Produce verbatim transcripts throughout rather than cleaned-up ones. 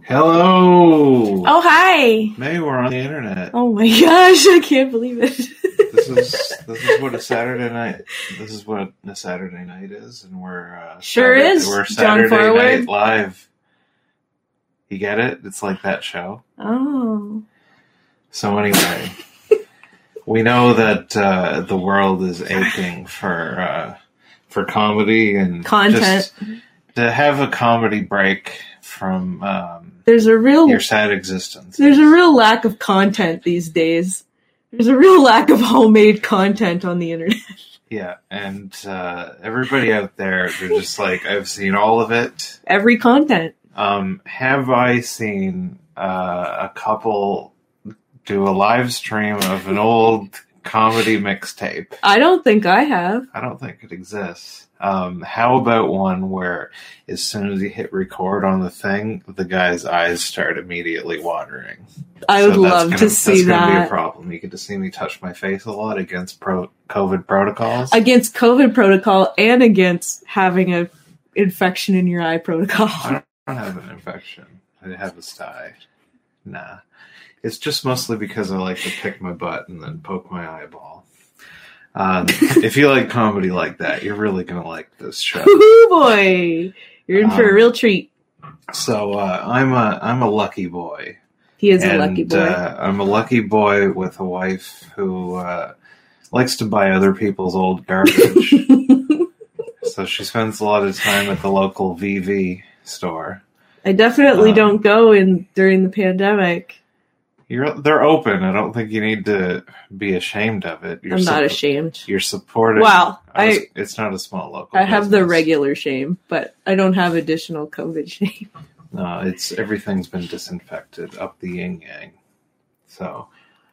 Hello. Oh, hi. Maybe we're on the internet. Oh my gosh, I can't believe it. This is this is what a Saturday night. This is what a Saturday night is, and we're uh, sure Saturday, is. We're John Saturday Forward. Night Live. You get it? It's like that show. Oh. So anyway, we know that uh, the world is aching for uh, for comedy and Content. just to have a comedy break from um, There's a real your sad existence. There's a real lack of content these days. There's a real lack of homemade content on the internet. Yeah, and uh, everybody out there, they're just like, I've seen all of it. Every content. Um, have I seen uh, a couple do a live stream of an old comedy mixtape? I don't think I have. I don't think it exists. Um, how about one where as soon as you hit record on the thing, the guy's eyes start immediately watering? I would So that's love gonna, to see that's gonna be that. a problem. You get to see me touch my face a lot against pro- COVID protocols. Against COVID protocol and against having a infection in your eye protocol. I don't, I don't have an infection. I have a sty. Nah. It's just mostly because I like to pick my butt and then poke my eyeball. Um, if you like comedy like that, you're really going to like this show. Woo boy! You're in for Um, a real treat. So uh, I'm a I'm a lucky boy. He is a and, lucky boy. Uh, I'm a lucky boy with a wife who uh, likes to buy other people's old garbage. So she spends a lot of time at the local V V store. I definitely Um, don't go in during the pandemic. You're they're open. I don't think you need to be ashamed of it. You're I'm not suppo- ashamed. You're supporting. Well, I was- I- it's not a small local. I have the business. regular shame, but I don't have additional COVID shame. No, it's everything's been disinfected up the yin yang. So,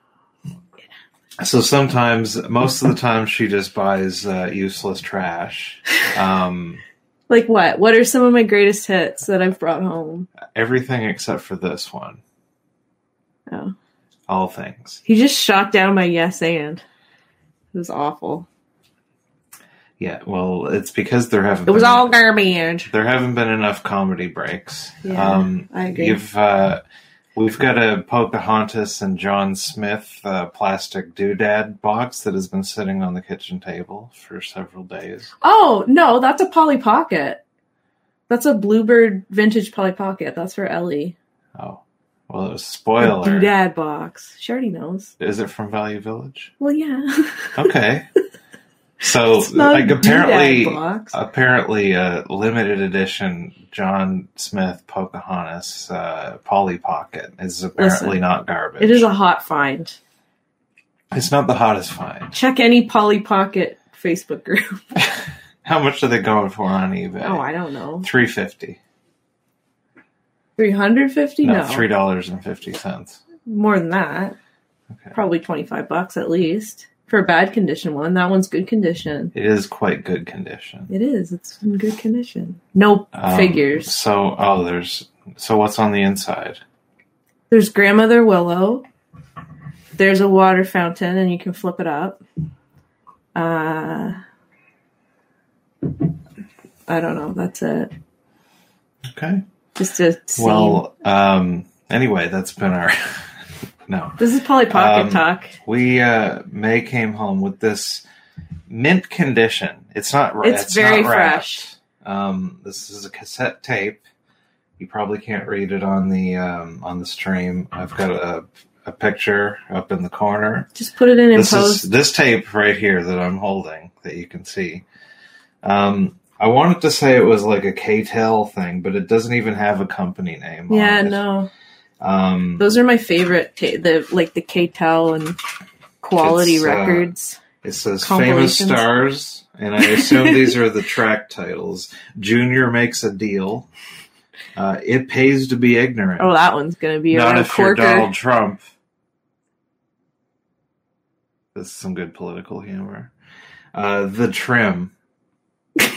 so sometimes, most of the time, she just buys uh, useless trash. Um, Like what? What are some of my greatest hits that I've brought home? everything except for this one. Oh. All things. He just shot down my yes and. It was awful. Yeah, well, it's because there haven't. It was been, all garbage. There haven't been enough comedy breaks. Yeah, um, I agree. You've uh, we've got a Pocahontas and John Smith uh, plastic doodad box that has been sitting on the kitchen table for several days. Oh, no, that's a Polly Pocket. That's a Bluebird vintage Polly Pocket. That's for Ellie. Oh, well, it was a The spoiler. doodad box. She already knows. Is it from Value Village? Well, yeah. Okay. So, It's not like, a apparently, doodad box. apparently, a limited edition John Smith Pocahontas uh, Polly Pocket is apparently Listen, not garbage. It is a hot find. It's not the hottest find. Check any Polly Pocket Facebook group. How much are they going for on eBay? Oh, I don't know. Three fifty. three hundred fifty? No, No. three dollars and fifty cents. More than that. Okay. Probably twenty-five bucks at least. For a bad condition one. That one's good condition. It is quite good condition. It is. It's in good condition. No Um, figures. So, oh, there's. So, what's on the inside? There's Grandmother Willow. There's a water fountain, and you can flip it up. Uh, I don't know. That's it. Okay. Just a scene. Well, um, anyway, that's been our. No. This is Polly Pocket Um, talk. We, uh, May came home with this mint condition. It's not ra- It's very not wrapped. fresh. Um, this is a cassette tape. You probably can't read it on the um, on the stream. I've got a, a picture up in the corner. Just put it in and This post. is this tape right here that I'm holding that you can see. Um, I wanted to say it was like a K T E L thing, but it doesn't even have a company name. Yeah, on it. no. Um, Those are my favorite. Ta- the like the K T E L and Quality It's, uh, Records. It says famous Compilations. stars, and I assume these are the track titles. Junior makes a deal. Uh, it pays to be ignorant. Oh, that one's gonna be Not a if you're corker. Donald Trump. This is some good political humor. Uh, the Trim. uh,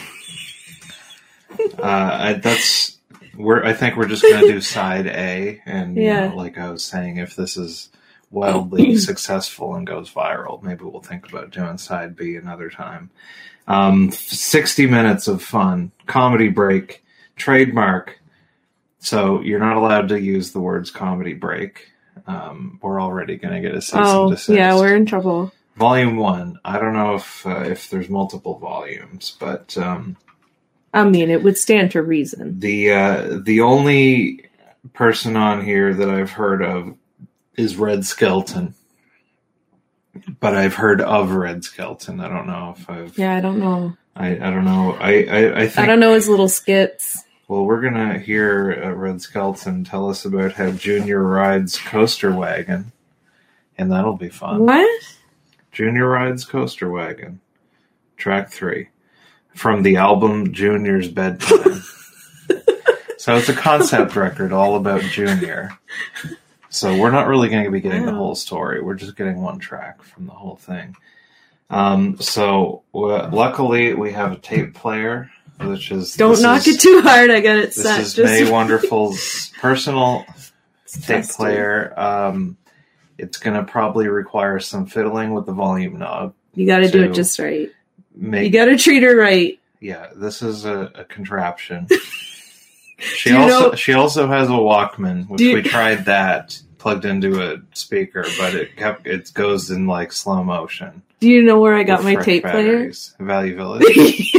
I, that's we're. I think we're just going to do side A, and you Yeah. know, like I was saying, if this is wildly successful and goes viral, maybe we'll think about doing side B another time. Um, sixty minutes of fun, comedy break, trademark. So you're not allowed to use the words comedy break. Um, we're already going to get a cease Oh, and desist. yeah, we're in trouble. Volume one. I don't know if uh, if there's multiple volumes, but um, I mean, it would stand to reason. the uh, the only person on here that I've heard of is Red Skelton. But I've heard of Red Skelton. I don't know if I've. Yeah, I don't know. I, I don't know. I, I, I think. I don't know his little skits. Well, we're gonna hear uh, Red Skelton tell us about how Junior rides Coaster Wagon, and that'll be fun. What? Junior rides Coaster Wagon, track three, from the album Junior's Bedtime. So it's a concept record all about Junior. So we're not really going to be getting wow. the whole story. We're just getting one track from the whole thing. Um, so uh, luckily we have a tape player, which is don't knock is, it too hard. I got it this set. This is just May Wonderful's personal tape testing. player. Um, it's going to probably require some fiddling with the volume knob. You got to do it just right. Make, you got to treat her right. Yeah, this is a, a contraption. She Do you also know, she also has a Walkman, which you, we tried that plugged into a speaker, but it kept it goes in like slow motion. Do you know where I got my tape batteries. player? Value Village.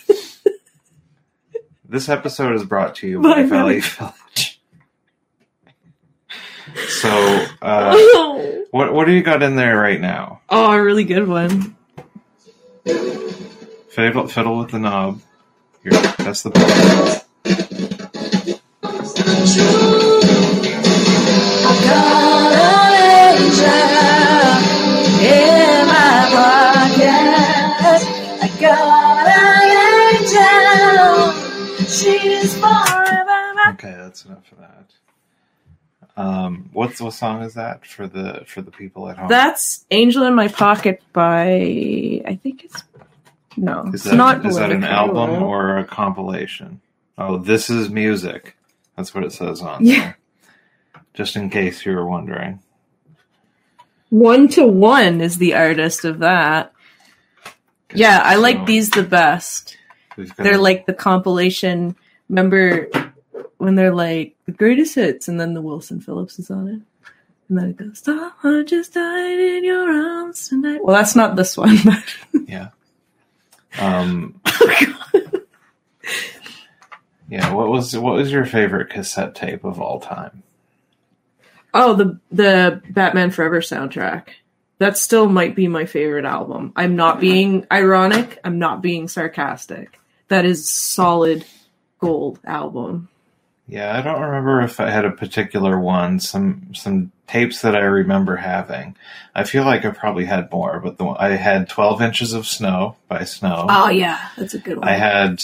This episode is brought to you by, by Value Village. So, uh, oh. what what do you got in there right now? Oh, a really good one. Fiddle, fiddle with the knob. Here, that's the button. I got an angel in my pocket. I got an angel. She's forever. Okay, that's enough of that. Um, what's what song is that for the for the people at home? That's "Angel in My Pocket" by I think it's no, is it's that, not. Is that an Political. album or a compilation? Oh, This Is Music. That's what it says on yeah. there. Just in case you were wondering. One to One is the artist of that. Okay, yeah, I so like these the best. They're a... like the compilation. Remember when they're like the greatest hits, and then the Wilson Phillips is on it, and then it goes, "I just died in your arms tonight." Well, that's not this one, but yeah. Um. Yeah, what was what was your favorite cassette tape of all time? Oh, the the Batman Forever soundtrack. That still might be my favorite album. I'm not being ironic. I'm not being sarcastic. That is solid gold album. Yeah, I don't remember if I had a particular one. Some some tapes that I remember having. I feel like I probably had more, but the one, I had twelve Inches of Snow by Snow. Oh yeah, that's a good one. I had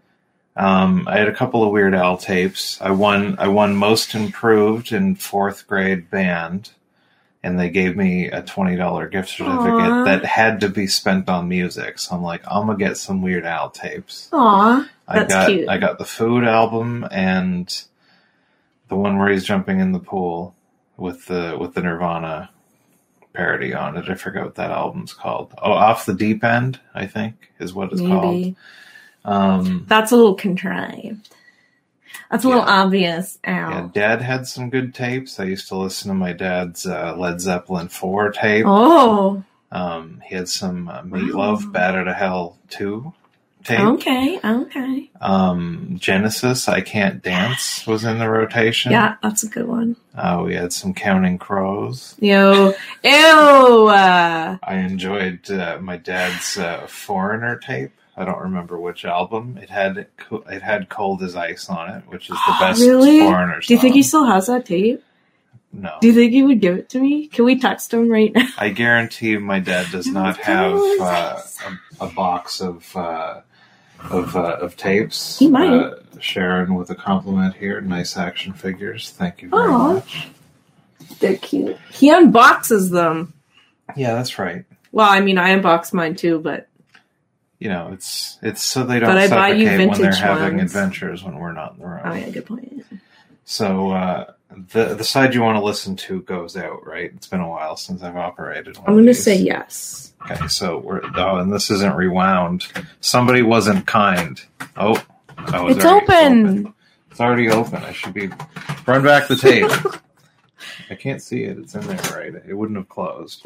um, I had a couple of Weird Al tapes. I won I won Most Improved in fourth grade band, and they gave me a twenty dollar gift certificate Aww. That had to be spent on music. So I'm like, I'm gonna get some Weird Al tapes. Aw. I That's got cute. I got the Food album and the one where he's jumping in the pool with the with the Nirvana parody on it. I forget what that album's called. Oh, Off the Deep End, I think, is what it's Maybe. called. Um, That's a little contrived. That's a yeah. little obvious. Ow. Yeah, Dad had some good tapes. I used to listen to my dad's uh, Led Zeppelin four tape. Oh. Um, he had some uh, Meatloaf, oh. Bad Outta Hell two. Tape. Okay, okay. Um, Genesis, I Can't Dance was in the rotation. Yeah, that's a good one. Uh, we had some Counting Crows. Yo, ew. Uh, I enjoyed uh, my dad's uh, Foreigner tape. I don't remember which album. It had it had Cold as Ice on it, which is the best really? Foreigner song. Do you think he still has that tape? No. Do you think he would give it to me? Can we text him right now? I guarantee you my dad does not have uh, a, a box of... Uh, Of uh, of tapes. He might. Uh, Sharon with a compliment here. Nice action figures. Thank you very Aww. much. They're cute. He unboxes them. Yeah, that's right. Well, I mean, I unbox mine too, but you know, it's it's so they don't but I buy you suffocate when they're vintage having ones. adventures when we're not in the room. Oh yeah, good point. So uh, the the side you want to listen to goes out, right? It's been a while since I've operated one I'm going to these. say yes. Okay, so we're oh, and this isn't rewound. Somebody wasn't kind. Oh, oh it's, open. it's open. It's It's already open. I should be... Run back the tape. I can't see it. It's in there, right? It wouldn't have closed.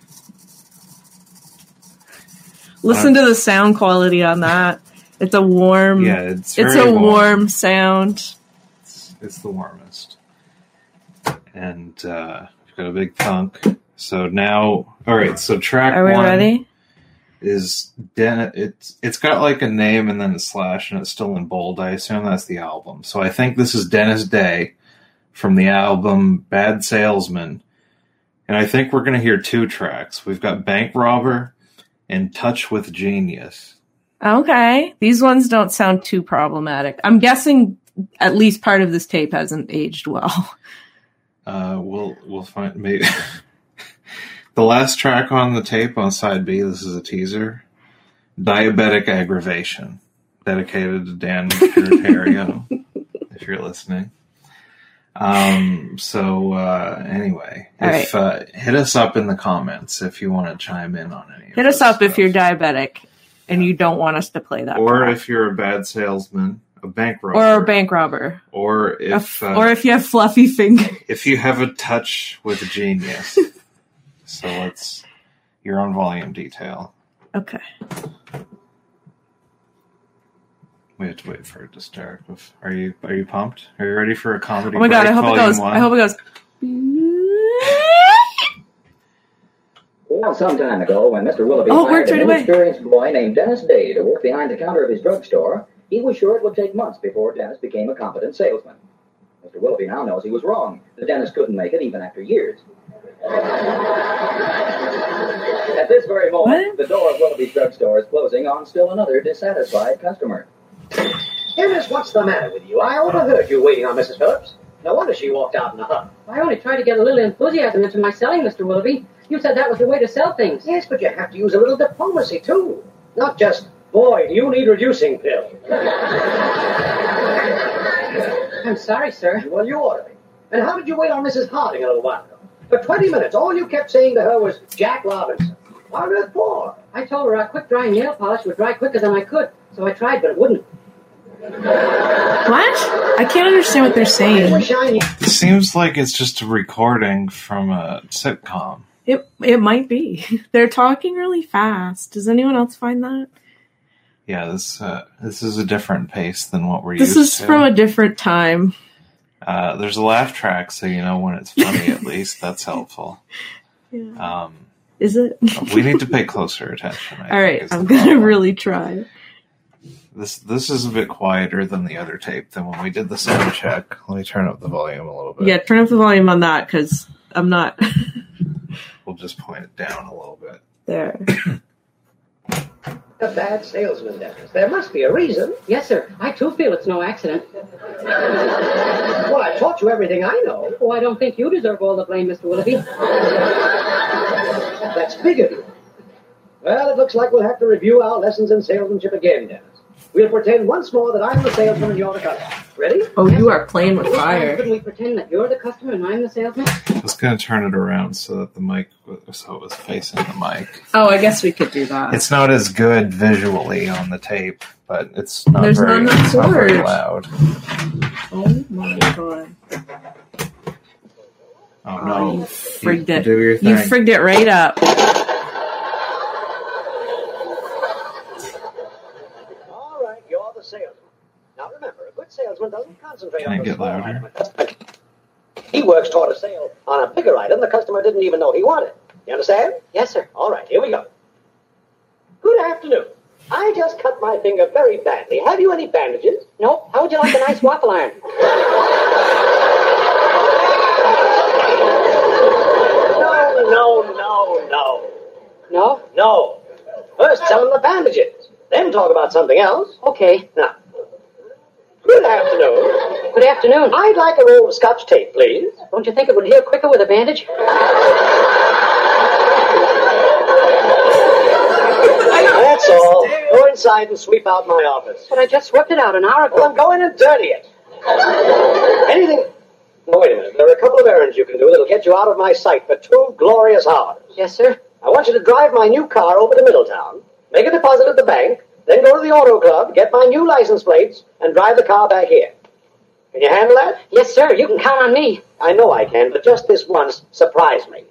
Listen to the sound quality on that. It's a warm... Yeah, it's It's very a warm. warm sound. It's, it's the warmest. And uh, we've got a big thunk. So now... All right, so track Are we one ready? is... Den- it's It's got like a name and then a slash, and it's still in bold. I assume that's the album. So I think this is Dennis Day from the album Bad Salesman. And I think we're going to hear two tracks. We've got Bank Robber and Touch with Genius. Okay. These ones don't sound too problematic. I'm guessing at least part of this tape hasn't aged well. Uh, we'll we'll find maybe the last track on the tape on side B. This is a teaser. Diabetic Aggravation, dedicated to Dan Curatario, if you're listening. Um. So uh, anyway, All if uh, hit us up in the comments if you want to chime in on any. Hit of us this up stuff. if you're diabetic and you don't want us to play that. or part. if you're a bad salesman, a bank robber, or a bank robber, or A if f- uh, or if you have fluffy fingers. if you have a touch with genius. So let's your own volume detail. Okay. We have to wait for it to start. Are you are you pumped? Are you ready for a comedy? Oh my god! break, I hope it volume goes. one? I hope it goes. Well, some time ago, when Mister Willoughby Oh, it hired worked an right away. inexperienced boy named Dennis Day to work behind the counter of his drugstore, he was sure it would take months before Dennis became a competent salesman. Mister Willoughby now knows he was wrong, that Dennis couldn't make it even after years. At this very moment, What? the door of Willoughby's drugstore is closing on still another dissatisfied customer. Hey, miss, what's the matter with you? I overheard you waiting on Missus Phillips. No wonder she walked out in a huff. I only tried to get a little enthusiasm into my selling, Mister Willoughby. You said that was the way to sell things. Yes, but you have to use a little diplomacy, too. Not just, boy, do you need reducing pill. I'm sorry, sir. Well, you ought to be. And how did you wait on Missus Harding a little while ago? For twenty minutes, all you kept saying to her was, Jack Robinson. What on earth for? I told her a quick dry nail polish would dry quicker than I could, so I tried, but it wouldn't. What? I can't understand what they're I saying. wish I knew. It seems like it's just a recording from a sitcom. It it might be. They're talking really fast. Does anyone else find that? Yeah, this uh, this is a different pace than what we're This used is to. from a different time. Uh, there's a laugh track, so you know when it's funny. At least that's helpful. Yeah. Um, Is it? we need to pay closer attention. I All think, right, is the I'm gonna problem. really try. This this is a bit quieter than the other tape than when we did the sound check. Let me turn up the volume a little bit. Yeah, turn up the volume on that because I'm not We'll just point it down a little bit. there. A bad salesman, Dennis. There must be a reason. Yes, sir. I too feel it's no accident. Well, I taught you everything I know. Oh, I don't think you deserve all the blame, Mister Willoughby. That's big of you. Well, it looks like we'll have to review our lessons in salesmanship again, Dennis. We'll pretend once more that I'm the salesman and you're the customer. Ready? Oh, you are playing with This time, fire. couldn't we pretend that you're the customer and I'm the salesman? I was going to turn it around so that the mic, was, so it was facing the mic. Oh, I guess we could do that. It's not as good visually on the tape, but it's not There's very, none it's not very words. loud. Oh my god. Oh Oh, no! you frigged it. Do your thing. You frigged it right up. All right, you're the salesman. Now remember, a good salesman doesn't concentrate Can on I the get small louder? item. He works toward a sale on a bigger item the customer didn't even know he wanted. You understand? Yes, sir. All right, here we go. Good afternoon. I just cut my finger very badly. Have you any bandages? Nope. How would you like a nice waffle iron? No, no, no, no. No? No. First tell him the bandages. Then talk about something else. Okay. Now, good afternoon. Good afternoon. I'd like a roll of scotch tape, please. Don't you think it would heal quicker with a bandage? That's all. Go inside and sweep out my office. But I just swept it out an hour Well, ago. then go in and dirty it. Anything... No, wait a minute. There are a couple of errands you can do that'll get you out of my sight for two glorious hours. Yes, sir. I want you to drive my new car over to Middletown, make a deposit at the bank, then go to the auto club, get my new license plates, and drive the car back here. Can you handle that? Yes, sir. You can count on me. I know I can, but just this once, surprise me.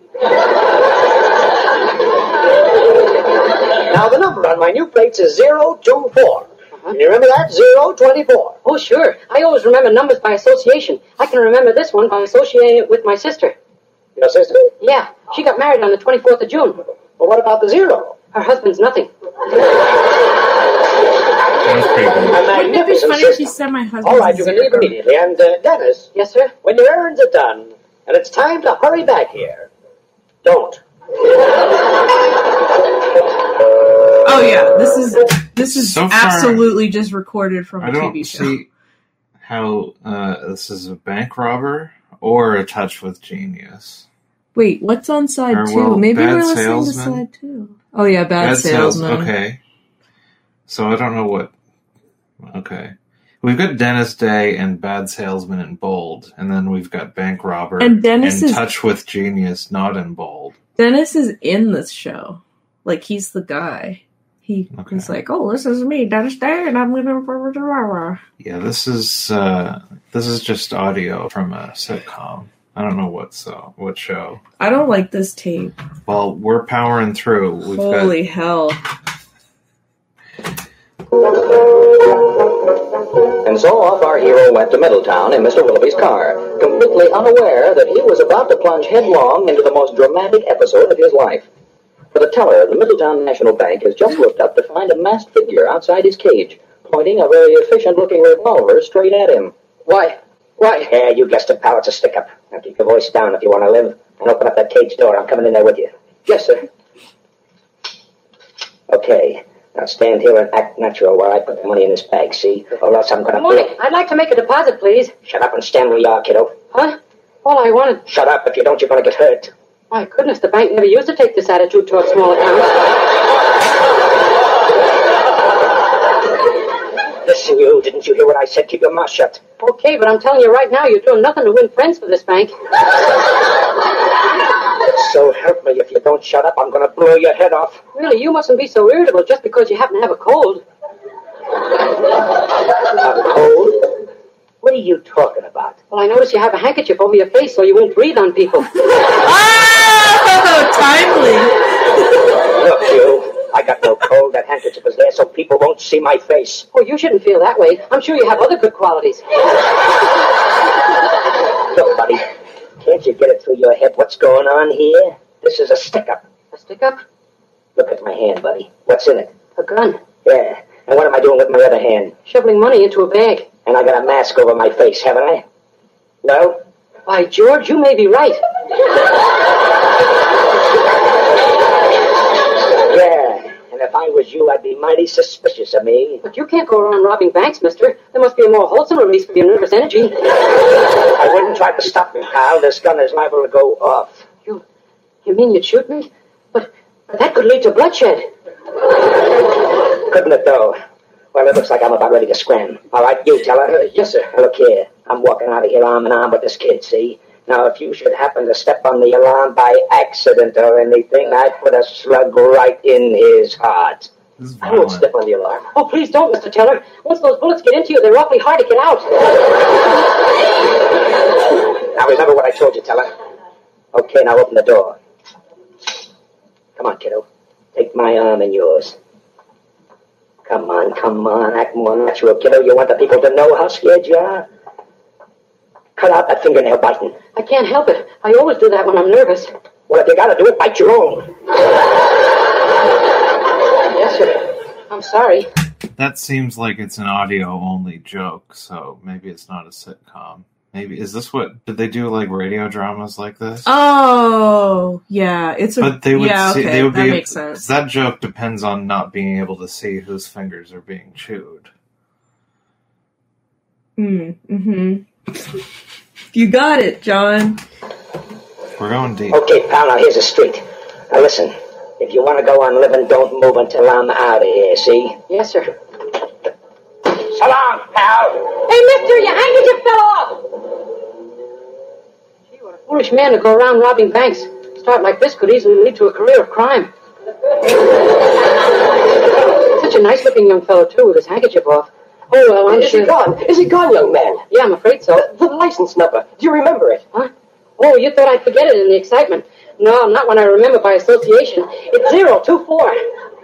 Now, the number on my new plates is zero two four. Uh-huh. Can you remember that? zero twenty-four. Oh, sure. I always remember numbers by association. I can remember this one by associating it with my sister. Your sister? Yeah. She got married on the twenty-fourth of June. Well, what about the zero? Her husband's nothing. Wouldn't it be funny if she said my husband? All right, you can leave immediately. And, uh, Dennis. Yes, sir? When your errands are done, and it's time to hurry back here, don't. Oh, yeah. This is this is So far, absolutely just recorded from a I T V don't show. see how uh, this is a bank robber or a touch with genius. Wait, what's on side Or, two? well, Maybe bad we're listening salesman. to side two. Oh, yeah, bad, Bad sales- salesman. Okay. So I don't know what. Okay. We've got Dennis Day and Bad Salesman in bold, and then we've got Bank Robber And Dennis in is- Touch with Genius, not in bold. Dennis is in this show. Like, he's the guy. He, Okay. He's like, oh, this is me, Dennis Day, and I'm gonna... Yeah, this is uh, this is just audio from a sitcom. I don't know what's uh, what show. I don't like this tape. Well, we're powering through. We've Holy hell. And so off our hero went to Middletown in Mister Willoughby's car, completely unaware that he was about to plunge headlong into the most dramatic episode of his life. For the teller of the Middletown National Bank has just looked up to find a masked figure outside his cage, pointing a very efficient-looking revolver straight at him. Why? Why? Yeah, you guessed it, pal. It's a stick-up. Now keep your voice down if you want to live. And open up that cage door. I'm coming in there with you. Yes, sir. Okay. Now stand here and act natural while I put the money in this bag, see? Or else I'm going to... Morning. I'd like to make a deposit, please. Shut up and stand where you are, kiddo. Huh? All I wanted... Shut up. If you don't, you're going to get hurt. My goodness, the bank never used to take this attitude toward small accounts. Listen, you. Didn't you hear what I said? Keep your mouth shut. Okay, but I'm telling you right now, you're doing nothing to win friends for this bank. So help me. If you don't shut up, I'm going to blow your head off. Really, you mustn't be so irritable just because you happen to have a cold. A cold? What are you talking about? Well, I notice you have a handkerchief over your face so you won't breathe on people. Oh, timely. Look, you. I got no cold. That handkerchief is there so people won't see my face. Oh, you shouldn't feel that way. I'm sure you have other good qualities. Look, buddy. Can't you get it through your head what's going on here? This is a stick-up. A stick-up? Look at my hand, buddy. What's in it? A gun. Yeah. And what am I doing with my other hand? Shoveling money into a bag. And I got a mask over my face, haven't I? No? By George, you may be right. Yeah. And if I was you, I'd be mighty suspicious of me. But you can't go around robbing banks, mister. There must be a more wholesome release for your nervous energy. I wouldn't try to stop me, pal. This gun is liable to go off. You, you mean you'd shoot me? But, but that could lead to bloodshed. Couldn't it, though? Well, it looks like I'm about ready to scram. All right, you tell her. Uh, yes, sir. Now, look here. I'm walking out of here arm in arm with this kid, see? Now, if you should happen to step on the alarm by accident or anything, I'd put a slug right in his heart. I won't step on the alarm. Oh, please don't, Mister Teller. Once those bullets get into you, they're awfully hard to get out. Now, remember what I told you, Teller. Okay, now open the door. Come on, kiddo. Take my arm in yours. Come on, come on, act more natural, kiddo. You want the people to know how scared you are? Cut out that fingernail biting. I can't help it. I always do that when I'm nervous. Well, if you gotta do it, bite your own. Yes, sir. I'm sorry. That seems like it's an audio-only joke, so maybe it's not a sitcom. Maybe is this what did they do like radio dramas like this? Oh, yeah, it's a. But they would yeah, see, okay, they would that be, makes sense. That joke depends on not being able to see whose fingers are being chewed. Mm, mm-hmm. You got it, John. We're going deep. Okay, pal, now here's the street. Now listen, if you want to go on living, don't move until I'm out of here, see? Yes, sir. So long, pal. Hey, mister, your handkerchief fell off. Gee, what a foolish man to go around robbing banks. A start like this could easily lead to a career of crime. Such a nice-looking young fellow, too, with his handkerchief off. Oh, well, I'm Is sure. he gone? Is he gone, young man? Yeah, I'm afraid so. The, the license number. Do you remember it? Huh? Oh, you thought I'd forget it in the excitement. No, not when I remember by association. It's zero two four.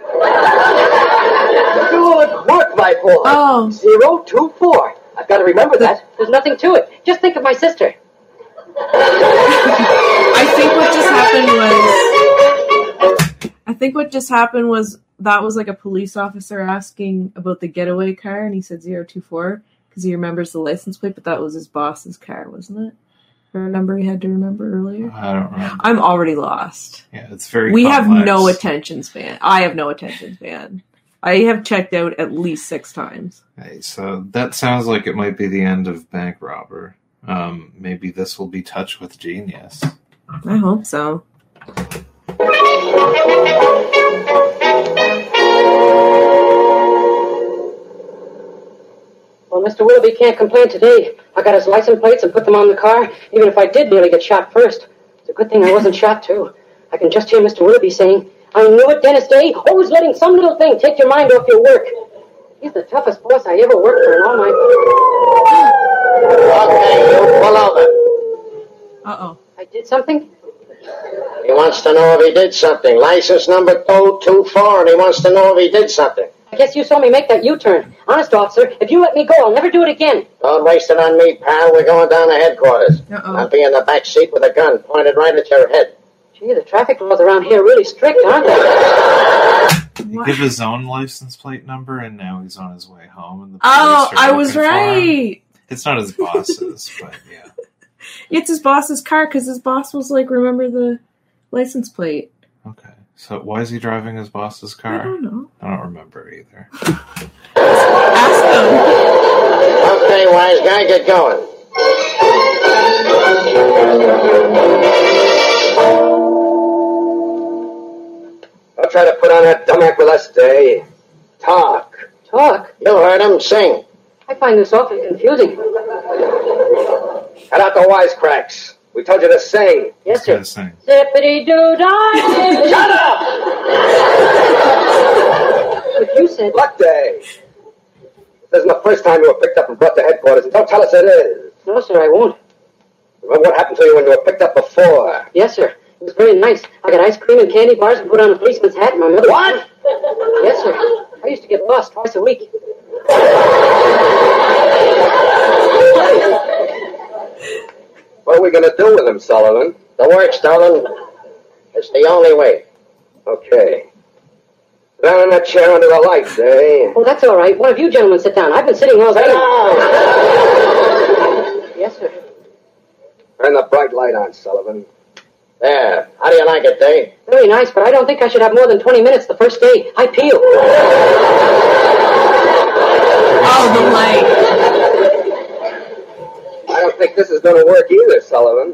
Good work, my boy. Oh. Zero two four. I've got to remember that. There's nothing to it. Just think of my sister. I think what just happened was. I think what just happened was that was like a police officer asking about the getaway car, and he said zero two four because he remembers the license plate, but that was his boss's car, wasn't it? Or a number he had to remember earlier. I don't remember. I'm already lost. Yeah, it's very. We complex. have no attention span. I have no attention span. I have checked out at least six times. Okay, so that sounds like it might be the end of Bank Robber. Um, maybe this will be Touch with Genius. I hope so. Well, Mister Willoughby can't complain today. I got his license plates and put them on the car, even if I did nearly get shot first. It's a good thing I wasn't shot, too. I can just hear Mister Willoughby saying, I knew it, Dennis Day, always letting some little thing take your mind off your work. He's the toughest boss I ever worked for in all my... Okay, you pull over. Uh-oh. I did something? He wants to know if he did something. License number two two four, and he wants to know if he did something. I guess you saw me make that U-turn. Honest, officer, if you let me go, I'll never do it again. Don't waste it on me, pal. We're going down to headquarters. Uh-oh. I'll be in the back seat with a gun pointed right at your head. Gee, the traffic laws around here are really strict, aren't they? He give his own license plate number, and now he's on his way home. And the Oh, police are I was looking for him. right. It's not his boss's, but yeah. It's his boss's car because his boss was like, remember the license plate. Okay. So why is he driving his boss's car? I don't know. I don't remember either. Ask him. Okay, wise guy, get going. Don't try to put on that dumb act with us, Day. Talk. Talk? You heard him sing. I find this awfully confusing. Cut out the wisecracks. We told you to sing. Yes, sir. Gotta sing. Zippity-doo-dah! Shut up! What you said. Luck Day. This isn't the first time you were picked up and brought to headquarters, and don't tell us it is. No, sir, I won't. Remember what happened to you when you were picked up before? Yes, sir. It was very nice. I got ice cream and candy bars and put on a policeman's hat and my mother... What? Yes, sir. I used to get lost twice a week. What are we going to do with him, Sullivan? The work's done. It's the only way. Okay. Sit down in that chair under the lights, eh? Oh, that's all right. One of you gentlemen sit down. I've been sitting all day. Sit down! Yes, sir. Turn the bright light on, Sullivan. There. How do you like it, Dave? Very nice, but I don't think I should have more than twenty minutes the first day. I peel. Oh, the light. I don't think this is going to work either, Sullivan.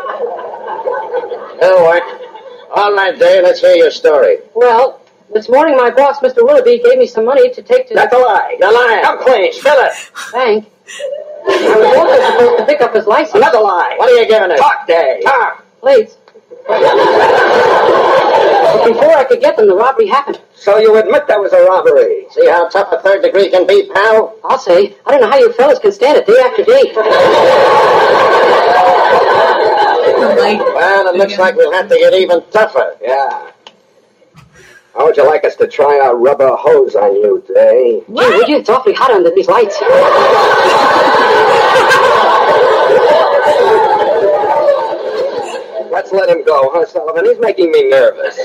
It'll work. All right, Dave, let's hear your story. Well, this morning my boss, Mister Willoughby, gave me some money to take to That's the a lie. You're lying. Come clean. Spill it. bank. I was also supposed to pick up his license. Another lie. What are you giving us? Talk, Day. Talk. Plates. But before I could get them, the robbery happened. So you admit that was a robbery? See how tough a third degree can be, pal? I'll say. I don't know how you fellas can stand it day after day. The light. Well, it looks like we'll have to get even tougher. Yeah. How would you like us to try our rubber hose on you, Day? Gee, would you? It's awfully hot under these lights. Let's let him go, huh, Sullivan? He's making me nervous.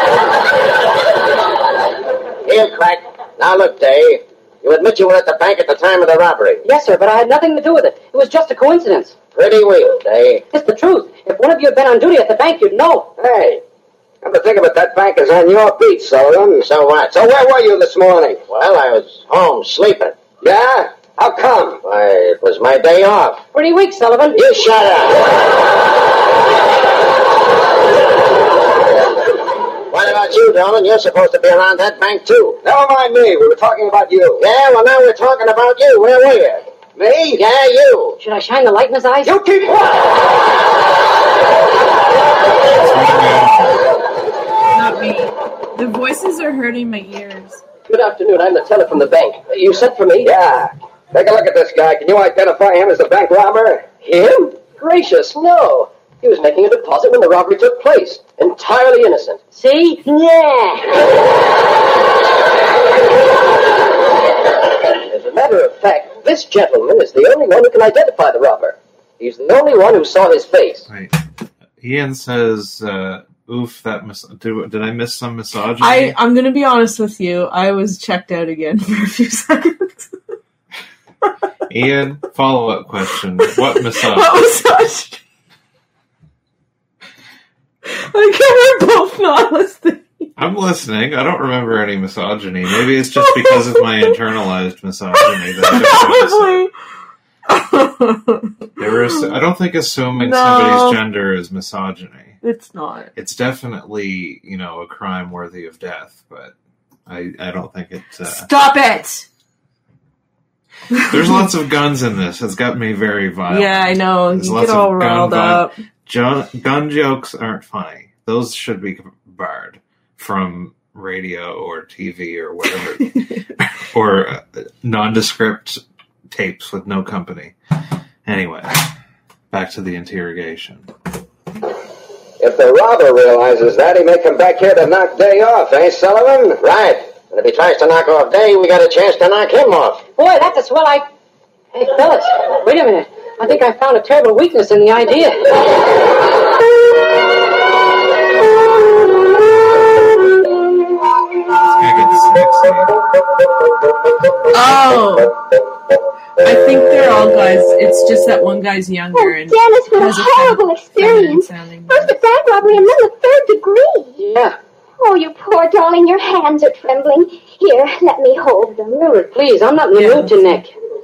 Here, Crack. Now look, Dave. You admit you were at the bank at the time of the robbery. Yes, sir, but I had nothing to do with it. It was just a coincidence. Pretty well, Dave. It's the truth. If one of you had been on duty at the bank, you'd know. Hey, come to think of it, that bank is on your beat, Sullivan. So what? So where were you this morning? Well, I was home sleeping. Yeah? How come? Why, it was my day off. Pretty weak, Sullivan. You shut up. What about you, Dolan? You're supposed to be around that bank, too. Never mind me. We were talking about you. Yeah, well, now we're talking about you. Where were you? Me? Yeah, you. Should I shine the light in his eyes? You keep quiet. Not me. The voices are hurting my ears. Good afternoon. I'm the teller from the bank. You sent for me? Yeah. Take a look at this guy. Can you identify him as the bank robber? Him? Gracious, no. He was making a deposit when the robbery took place. Entirely innocent. See? Yeah. As a matter of fact, this gentleman is the only one who can identify the robber. He's the only one who saw his face. Right. Ian says, uh, oof, that mis- did, did I miss some misogyny? I, I'm going to be honest with you. I was checked out again for a few seconds. Ian, follow-up question. What misogyny? What misogyny? I can't, we're both not listening. I'm listening. I don't remember any misogyny. Maybe it's just because of my internalized misogyny that I don't They were, I don't think assuming No. somebody's gender is misogyny. It's not. It's definitely, you know, a crime worthy of death, but I, I don't think it... Uh, Stop it! There's lots of guns in this. It's got me very violent. Yeah, I know. There's You lots get all of gun riled vi- up. Jo- gun jokes aren't funny. Those should be barred from radio or T V or whatever. or uh, nondescript tapes with no company. Anyway, back to the interrogation. If the robber realizes that, he may come back here to knock Day off, eh, Sullivan? Right. And if he tries to knock off Day, we got a chance to knock him off. Boy, that's a swell I... Hey, fellas, wait a minute. I think I found a terrible weakness in the idea. Oh! I think they're all guys. It's just that one guy's younger. Oh, and Dennis, what a has horrible fem- experience. feminine-sounding First voice. a bank robbery and then the third degree. Yeah. Oh, you poor darling, your hands are trembling. Here, let me hold them. Mildred, please, I'm not in the Yeah. mood to neck.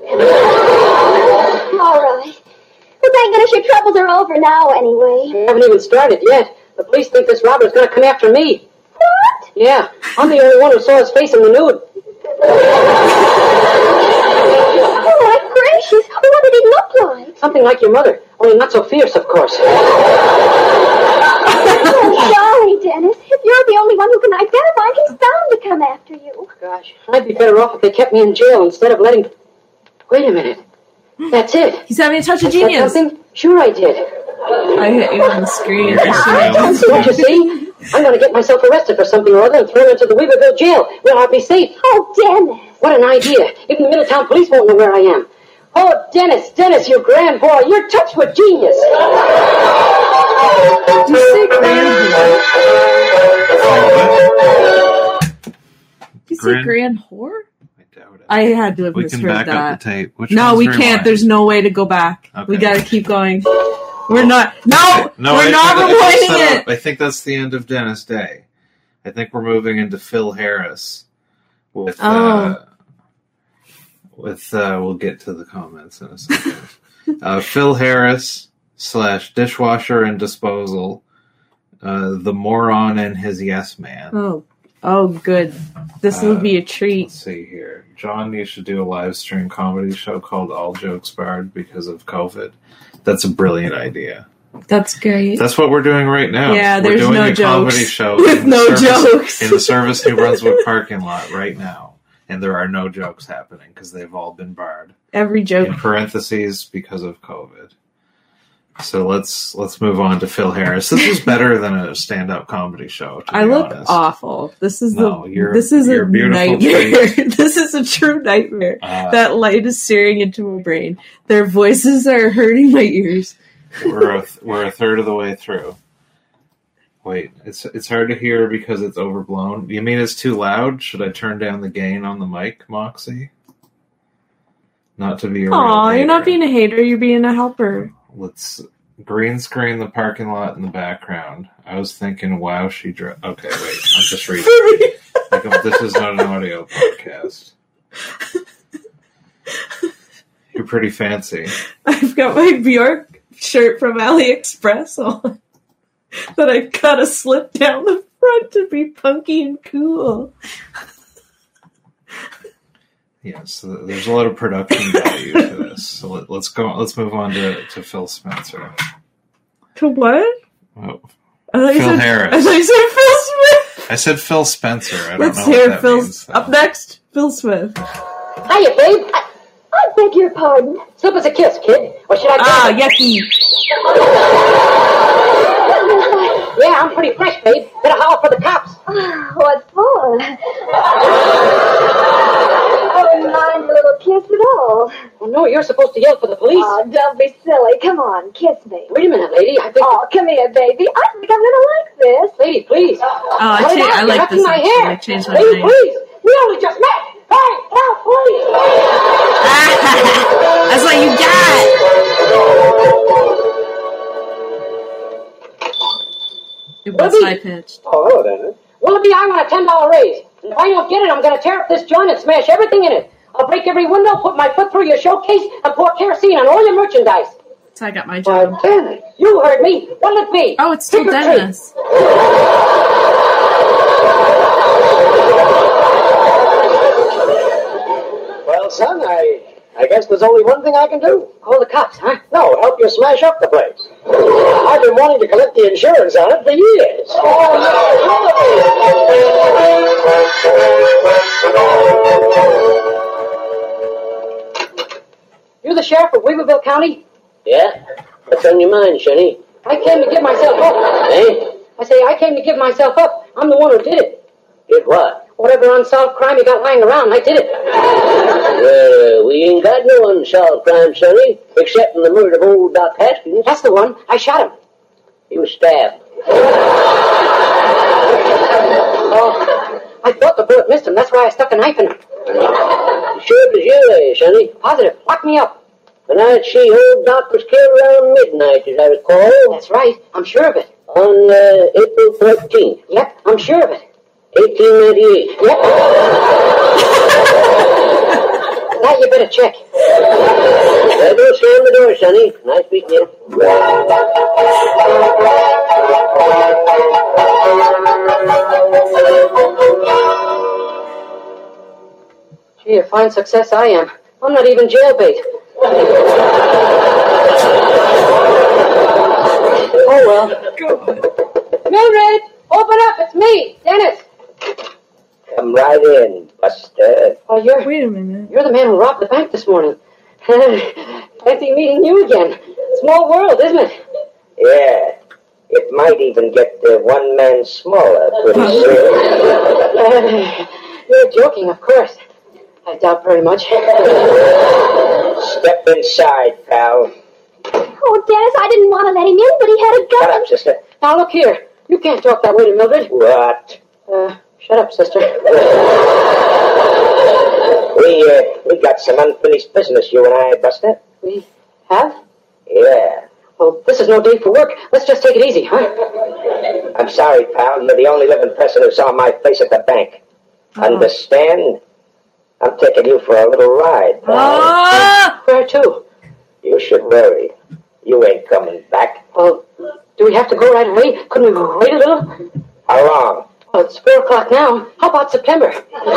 All right. Well, thank goodness your troubles are over now, anyway. I haven't even started yet. The police think this robber's going to come after me. What? Yeah, I'm the only one who saw his face in the nude. Oh, my gracious. What did he look like? Something like your mother, only not so fierce, of course. Oh, sorry, Dennis. If you're the only one who can identify him, he's bound to come after you. Gosh, I'd be better off if they kept me in jail instead of letting... Wait a minute. That's it. He's having a touch of I said genius. something? Sure I did. I hit you on the screen. Don't you see? I'm going to get myself arrested for something or other and thrown into the Weaverville jail where I'll be safe. Oh, Dennis. What an idea. Even the Middletown police won't know where I am. Oh, Dennis, Dennis, you grand boy. You're touched with genius. Did you say grand whore? Did you say Grand- grand whore? I doubt it. I had to have we can misheard back that. up the tape. Which No, one's we can't. rewind? There's no way to go back. Okay. We gotta keep going. We're not. No, No, we're I, not I, I, set rewinding up- it. I think that's the end of Dennis Day. I think we're moving into Phil Harris with. Uh, with uh, we'll get to the comments in a second. uh, Phil Harris slash dishwasher and disposal, uh, the moron and his yes man. Oh, oh, good. This will Uh, be a treat. Let's see here. John, you should do a live stream comedy show called All Jokes Barred because of COVID. That's a brilliant idea. That's great. That's what we're doing right now. Yeah, we're there's doing no a comedy jokes. show With in the no service, jokes. in the Service New Brunswick parking lot right now, and there are no jokes happening because they've all been barred. Every joke. In parentheses because of COVID. So let's let's move on to Phil Harris. This is better than a stand-up comedy show. To be I look honest. awful. This is No, the. you're- this is you're a beautiful nightmare. This is a true nightmare. Uh, that light is staring into my brain. Their voices are hurting my ears. We're a th- we're a third of the way through. Wait, it's it's hard to hear because it's overblown. You mean it's too loud? Should I turn down the gain on the mic, Moxie? Not to be a real Aw, you're not hater. being a hater. You're being a helper. Let's green screen the parking lot in the background. I was thinking, wow, she drove. Okay, wait, I'm just reading. Like, this is not an audio podcast. You're pretty fancy. I've got my Bjork shirt from AliExpress on that I got a slip down the front to be punky and cool. Yes, so there's a lot of production value to this. So let, let's go. Let's move on to, to Phil Spencer. To what? Oh, I thought you Phil said- Harris. I thought you said Phil Smith. I said Phil Spencer. I don't Let's know hear what that Phil. means. Up next, Phil Smith. Hiya, babe. I, I beg your pardon. slip us a kiss, kid. Or should I... Ah, yucky. Yeah, I'm pretty fresh, babe. Better holler for the cops. Oh, what for? I wouldn't mind a little kiss at all. Oh, no, you're supposed to yell for the police. Oh, don't be silly. Come on, kiss me. Wait a minute, lady. I think... Oh, come here, baby. I think I'm going to like this. Lady, please. Oh, I, Cut it cha- out. I You're like wrecking this my actually. hair. I changed my Lady, name. please. We only just met. Hey, help, please. That's what you got. It was Willoughby. high pitched. Oh, hello, Dennis. Willoughby, I want a ten dollar raise. And if I don't get it, I'm going to tear up this joint and smash everything in it. I'll break every window, put my foot through your showcase, and pour kerosene on all your merchandise. So I got my job. Why, Dennis. You heard me. What'll it be? Oh, it's still Trick or treat. Dennis. Well, son, I, I guess there's only one thing I can do. Call the cops, huh? No, help you smash up the place. I've been wanting to collect the insurance on it for years. You the sheriff of Weaverville County? Yeah? What's on your mind, Shunny? I came to give myself up. Eh? I say I came to give myself up. I'm the one who did it. Did what? Whatever unsolved crime you got lying around, I did it. Well, we ain't got no unsolved crime, Sonny, except in the murder of old Doc Haskins. That's the one. I shot him. He was stabbed. Oh, I thought the bullet missed him. That's why I stuck a knife in him. Sure it was you, eh, Sonny? Positive. Lock me up. The night she old Doc was killed around midnight, as I recall. That's right. I'm sure of it. On uh, April thirteenth. Yep, I'm sure of it. eighteen ninety-eight. Yep. Now you better check. There goes slam the door, Sonny. Nice meeting you. Gee, a fine success I am. I'm not even jailbait. Oh, well. Mildred, open up. It's me, Dennis. Come right in, Buster. Oh, you're... Wait a minute. You're the man who robbed the bank this morning. Fancy meeting you again. Small world, isn't it? Yeah. It might even get uh, one man smaller pretty soon. Uh, you're joking, of course. I doubt very much. Step inside, pal. Oh, Dennis, I didn't want to let him in, but he had a gun. Shut up, sister. Now, look here. You can't talk that way to Mildred. What? Uh, shut up, sister. We, uh, we got some unfinished business, you and I, Buster. We have? Yeah. Well, this is no day for work. Let's just take it easy, huh? I'm sorry, pal. You're the only living person who saw my face at the bank. Uh-huh. Understand? I'm taking you for a little ride, pal. Ah! Where to? You should worry. You ain't coming back. Well, do we have to go right away? Couldn't we wait a little? How long? Well, it's four o'clock now. How about September?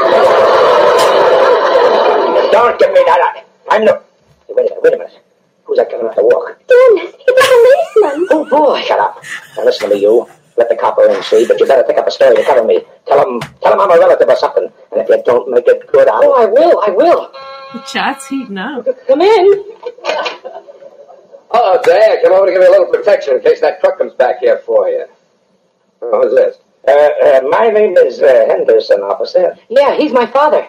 Don't give me that. I'm no... Hey, wait a minute, wait a minute. Who's that coming up the walk? Dennis, it's a policeman. Oh, boy. Shut up. Now, listen to me, you. Let the copper in, see, but you better pick up a story to cover me. Tell him, tell him I'm a relative or something. And if you don't make it good, I'll... Oh, I will, I will. The chat's heating up. Come in. Hello, Jay. I come over to give you a little protection in case that truck comes back here for you. Oh, who's this? Uh, uh, my name is uh, Henderson, officer. Yeah, he's my father.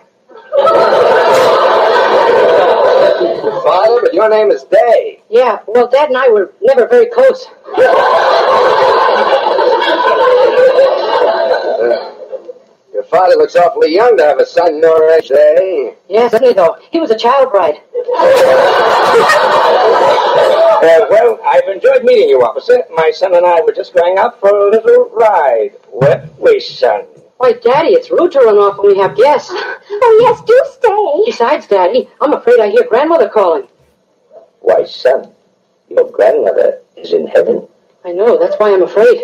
Father, but your name is Day. Yeah, well, Dad and I were never very close. Uh, your father looks awfully young to have a son your age, eh? Yes, isn't he, though? He was a child bride. Uh, well, I've enjoyed meeting you, officer. My son and I were just going out for a little ride. Weren't we, son? Why, Daddy, it's rude to run off when we have guests. Oh, yes, do stay. Besides, Daddy, I'm afraid I hear Grandmother calling. Why, son, your grandmother is in heaven. I know, that's why I'm afraid.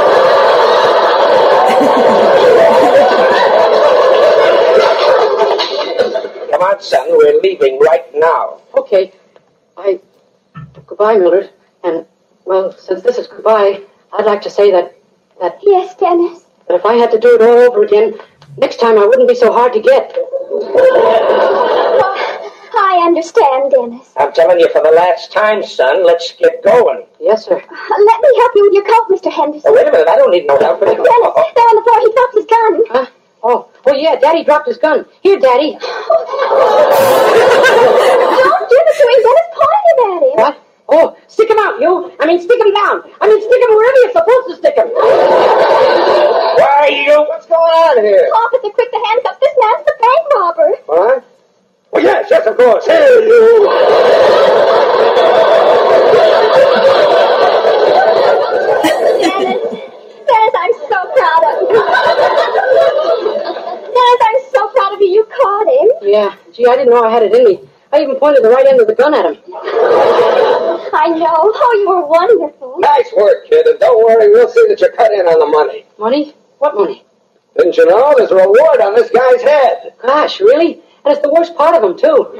Come on, son, we're leaving right now. Okay. I... Goodbye, Mildred. And, well, since this is goodbye, I'd like to say that... that... Yes, Dennis. But if I had to do it all over again, next time I wouldn't be so hard to get. I understand, Dennis. I'm telling you for the last time, son, let's get going. Yes, sir. Uh, let me help you with your coat, Mister Henderson. Oh, wait a minute, I don't need no help. Dennis, there on the floor, he dropped his gun. Huh? Oh, oh yeah, Daddy dropped his gun. Here, Daddy. Don't give it to him, Dennis. Point him at him. What? Oh, stick him out, you. I mean, stick him down. I mean, stick him wherever you're supposed to stick him. Why, you? What's going on here? Officer, quick to handcuff. This man's the bank robber. What? Oh, yes, yes, of course. Here, you. Dennis, Dennis, I'm so proud of you. Dennis, I'm so proud of you. You caught him. Yeah, gee, I didn't know I had it in me. I even pointed the right end of the gun at him. I know. Oh, you were wonderful. Nice work, kid, and don't worry, we'll see that you cut in on the money. Money? What money? Didn't you know there's a reward on this guy's head? Gosh, really? And it's the worst part of him, too.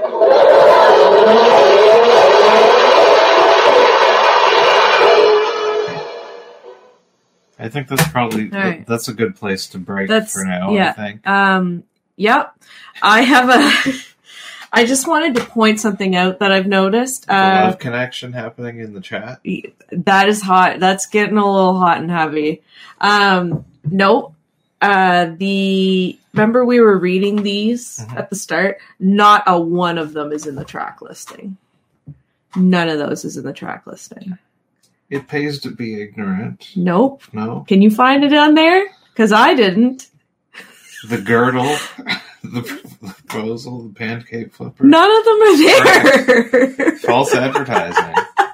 I think that's probably right. that's a good place to break That's for now. yeah. I think. Um. Yep. I have a. I just wanted to point something out that I've noticed. The Uh, love connection happening in the chat. that is hot. That's getting a little hot and heavy. Um. Nope. Uh. The remember we were reading these Mhm. at the start. Not a one of them is in the track listing. None of those is in the track listing. It pays to be ignorant. Nope. No. Can you find it on there? Because I didn't. The girdle, the proposal, the pancake flipper. None of them are there. False advertising.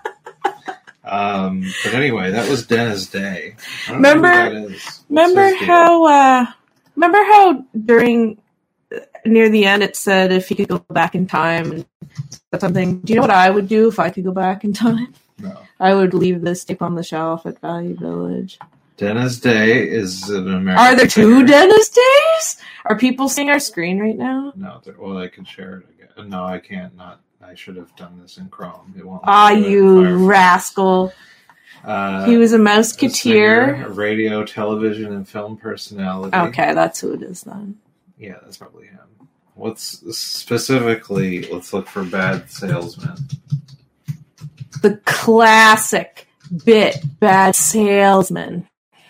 Um, but anyway, that was Dennis Day. I don't Remember- know who that is. What's Remember his deal? how? Uh, remember how during uh, near the end it said if he could go back in time and something. Do you know what I would do if I could go back in time? No. I would leave this tape on the shelf at Value Village. Dennis Day is an American. Are there two singer. Dennis Days? Are people seeing our screen right now? No, there- well, I can share it again. No, I can't. Not. I should have done this in Chrome. It won't. Ah, let me do it in you Firefox. rascal! Uh, He was a a Mouseketeer. singer, a radio, television, and film personality. Okay, that's who it is then. Yeah, that's probably him. What's specifically? Let's look for bad salesman. The classic bit bad salesman.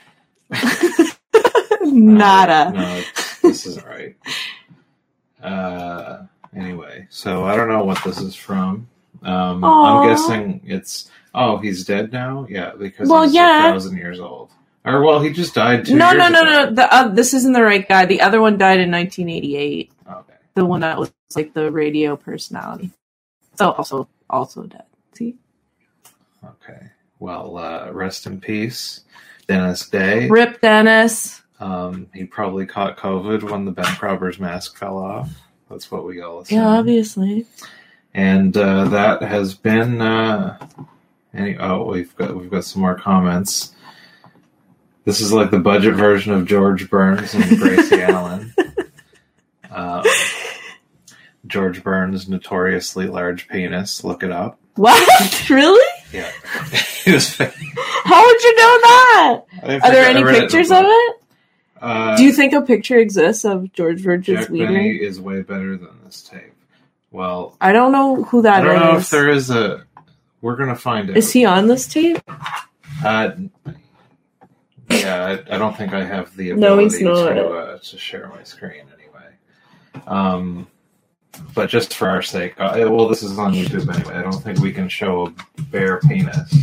Nada. Uh, no, this isn't right. Uh, anyway, so I don't know what this is from. Um, Aw. I'm guessing it's. Oh, he's dead now. Yeah, because Well, he's yeah. a thousand years old. Or well, he just died two No, years no, no, ago. no. The uh, this isn't the right guy. The other one died in nineteen eighty-eight. Okay. The one that was like the radio personality. So also also dead. See, Okay. Well, uh, rest in peace, Dennis Day. Rip Dennis. Um, he probably caught COVID when the bank robber's mask fell off. That's what we all assume. Yeah, obviously. And uh, that has been. Uh, any, oh, we've got we've got some more comments. This is like the budget version of George Burns and Gracie Allen. Um, George Burns' notoriously large penis. Look it up. What? Really? Yeah. He was- How would you know that? I think Are there I any read it in pictures the of book. it? Uh, Do you think a picture exists of George Burgess Jack Wiener? Benny is way better than this tape. Well, I don't know who that I is. don't know if there is a. We're gonna find it. Is he on this tape? Uh, yeah, I, I don't think I have the ability No, he's not. to uh, to share my screen anyway. Um, but just for our sake, uh, well, this is on YouTube anyway. I don't think we can show a bare penis.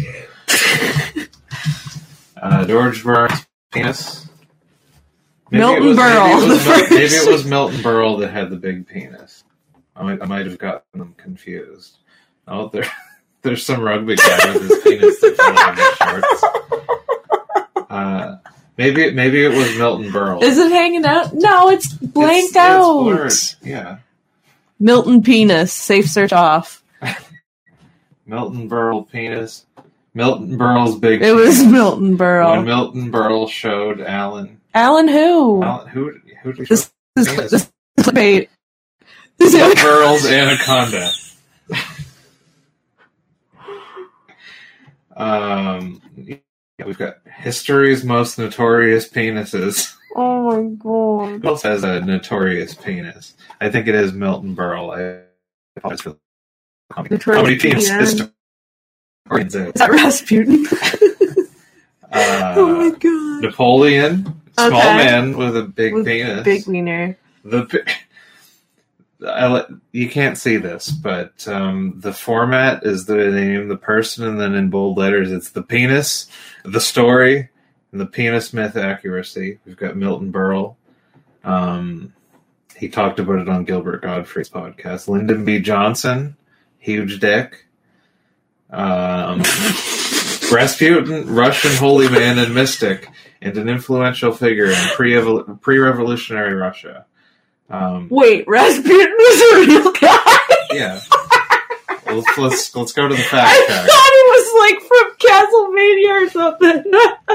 uh, George Burns' penis. Milton it was, Berle, Maybe it, was the Mil- first. maybe it was Milton Berle that had the big penis. I might, I might have gotten them confused. Oh, there, there's some rugby guy with his penis that's on his shorts. Uh, maybe, it- maybe it was Milton Berle. Is it hanging out? No, it's blanked It's- out. it's blurred. Yeah. Milton penis. Safe search off. Milton Berle penis. Milton Berle's big It was penis. Milton When Berle. Milton Berle showed Alan. Alan who? Alan who, who did he This show is penis? this is clickbait. This is Milton Berle's Anaconda. Um, Yeah, we've got history's most notorious penises. Oh my god. Who else has a notorious penis? I think it is Milton Berle. I apologize for how many, how many penis historians. Is that Rasputin? uh, oh my god. Napoleon, small okay. man with a big with penis. Big wiener. The I, you can't see this, but um, the format is the name, the person, and then in bold letters it's the penis, the story, and the penis myth accuracy. We've got Milton Berle. Um, he talked about it on Gilbert Gottfried's podcast. Lyndon B. Johnson, huge dick. Um, Rasputin, Russian holy man and mystic, and an influential figure in pre pre-revolutionary Russia. Um, Wait, Rasputin was a real guy? Yeah. let's, let's let's go to the fact I check. thought he was like from Castlevania or something.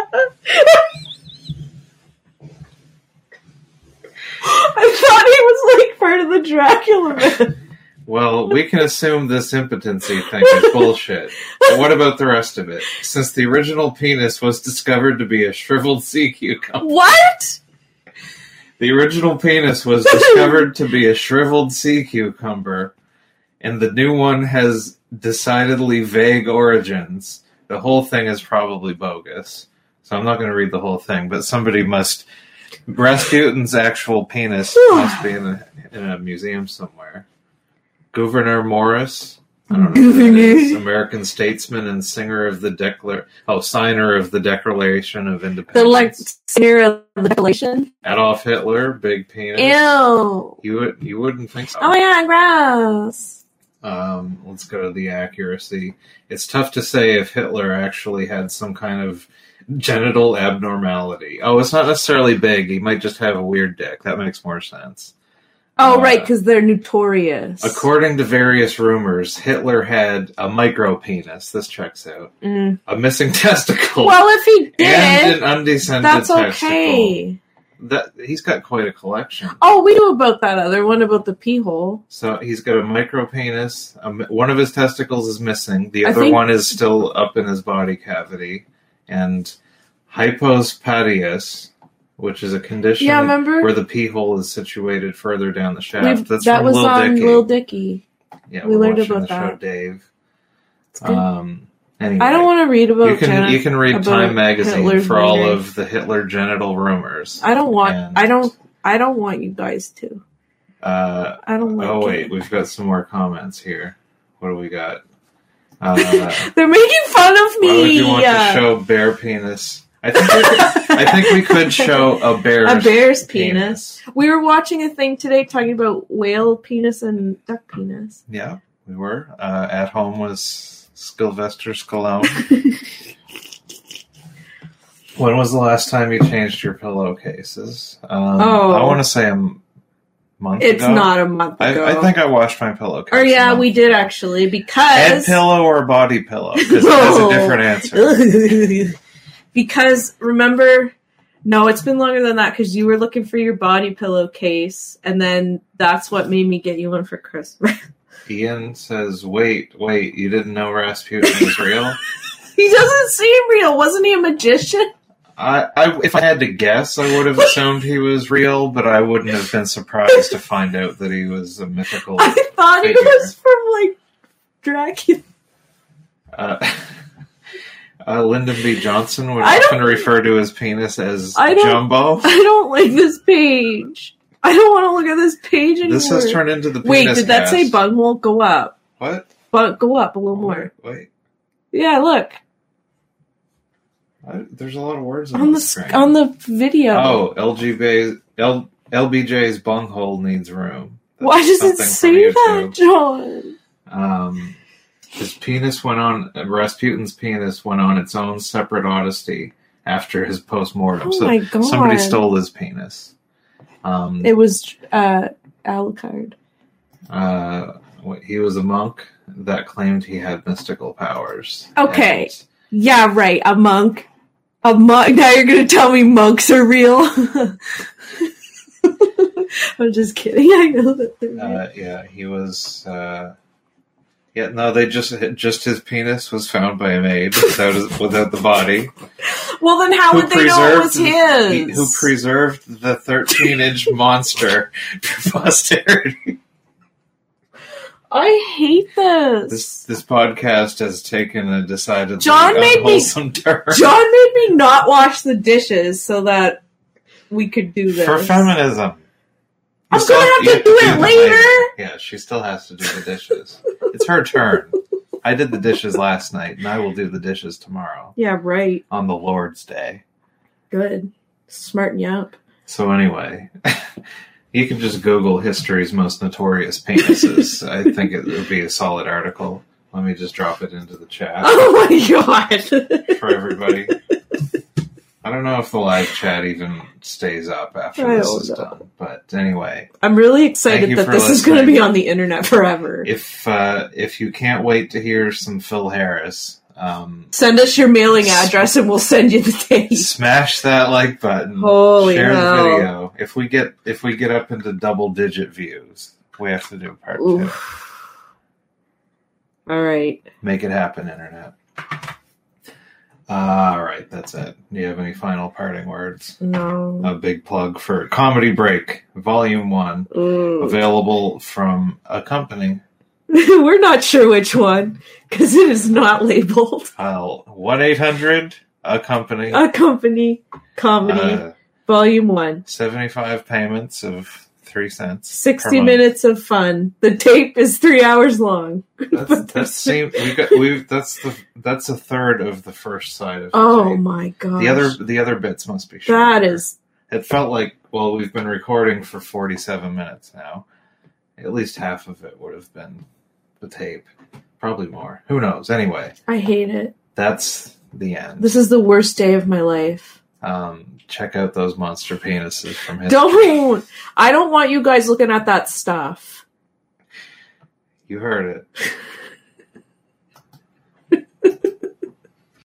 I thought he was like part of the Dracula myth. Well, we can assume this impotency thing is bullshit. But what about the rest of it? Since the original penis was discovered to be a shriveled sea cucumber. What? The original penis was discovered to be a shriveled sea cucumber, and the new one has decidedly vague origins. The whole thing is probably bogus. So I'm not going to read the whole thing, but somebody must... Rasputin's actual penis must be in a, in a museum somewhere. Gouverneur Morris, I don't know who that is, American statesman and singer of the declar oh signer of the Declaration of Independence. The like singer of the Declaration. Adolf Hitler, big penis. Ew. You would you wouldn't think so. Oh yeah, gross. Um, let's go to the accuracy. It's tough to say if Hitler actually had some kind of genital abnormality. Oh, it's not necessarily big. He might just have a weird dick. That makes more sense. Oh, uh, right, because they're notorious. According to various rumors, Hitler had a micro penis. This checks out. Mm. A missing testicle. Well, if he did, and an undescended that's testicle. okay. That he's got quite a collection. Oh, we knew about that other one about the pee hole. So he's got a micro penis. Um, one of his testicles is missing. The other think... one is still up in his body cavity. And hypospadias, which is a condition yeah, remember? where the pee hole is situated further down the shaft. We've, That's that from was Lil on Dicky. Lil Dicky. Yeah, we we're learned watching about the that. show Dave. It's good. Um, anyway, I don't want to read about. You can Janet, you can read Time magazine Hitler's for all wiener. of the Hitler genital rumors. I don't want. And, I don't. I don't want you guys to. Uh, I don't like oh wait, it. we've got some more comments here. What do we got? Uh, They're making fun of me. Why would you want to show bear penis? I think we could, I think we could show a bear's a bear's penis. penis. We were watching a thing today talking about whale penis and duck penis. Yeah, we were. Uh, at home was Sylvester Stallone. When was the last time you changed your pillowcases? Um, oh, I want to say a month it's ago. It's not a month ago. I, I think I washed my pillowcase. Or yeah, we did actually because head pillow or body pillow because no. that's a different answer. Because remember, no, it's been longer than that because you were looking for your body pillowcase, and then that's what made me get you one for Christmas. Ian says, "Wait, wait, you didn't know Rasputin was real?" He doesn't seem real. Wasn't he a magician? I, I, if I had to guess, I would have assumed he was real, but I wouldn't have been surprised to find out that he was a mythical. I thought figure. he was from like Dracula. Uh, uh, Lyndon B. Johnson would I often refer to his penis as I don't, Jumbo. I don't like this page. I don't want to look at this page anymore. This has turned into the penis Wait, did that cast. say bunghole? Go up. What? But go up a little more. Wait. wait. Yeah, look. I, there's a lot of words on, on the the screen. on the video. Oh, L G B, L, L B J's bunghole needs room. That's Why does it something say from that, John? Um, his penis went on. Rasputin's penis went on its own separate odyssey after his post-mortem. Oh so my God. somebody stole his penis. Um, It was uh, Alucard. uh, he was a monk that claimed he had mystical powers. Okay. And Yeah, right. A monk. A monk. Now you're going to tell me monks are real? I'm just kidding. I know that they're real. Uh, yeah, he was. Uh, yeah, no, they just just his penis was found by a maid without his, without the body. Well, then how who would they know it was preserved- his? Who preserved the thirteen-inch monster for posterity. I hate this. This this podcast has taken a decidedly John made me. unwholesome turn. John made me not wash the dishes so that we could do this For feminism. I'm You still- gonna have you to do it them later. Yeah, she still has to do the dishes. It's her turn. I did the dishes last night, and I will do the dishes tomorrow Yeah, right. on the Lord's Day. Good. Smarten you up. So anyway, you can just Google history's most notorious penises. I think it would be a solid article. Let me just drop it into the chat Oh my god. for everybody. I don't know if the live chat even stays up after I this don't is know. done. But anyway, I'm really Thank excited you that for this is going to listening. be on the internet forever. if uh, if you can't wait to hear some Phil Harris, um, Send us your mailing address and we'll send you the tape. smash that like button. Holy share hell. the video. If we get if we get up into double digit views, we have to do part two. Oof. All right. Make it happen, internet. All right, that's it. Do you have any final parting words? No. A big plug for Comedy Break, Volume One, Ooh. available from a company. We're not sure which one because it is not labeled. I'll one eight hundred a company. A company comedy Uh, volume one. seventy-five payments of three cents. per Sixty month. minutes of fun. The tape is three hours long. That's that seems we got we that's the that's a third of the first side of the Oh tape. my gosh. The other the other bits must be shorter. That is It felt like well we've been recording for forty-seven minutes now. At least half of it would have been the tape. Probably more. Who knows? Anyway, I hate it. that's the end. This is the worst day of my life. Um, check out those monster penises from history. Don't. I don't want you guys looking at that stuff. You heard it.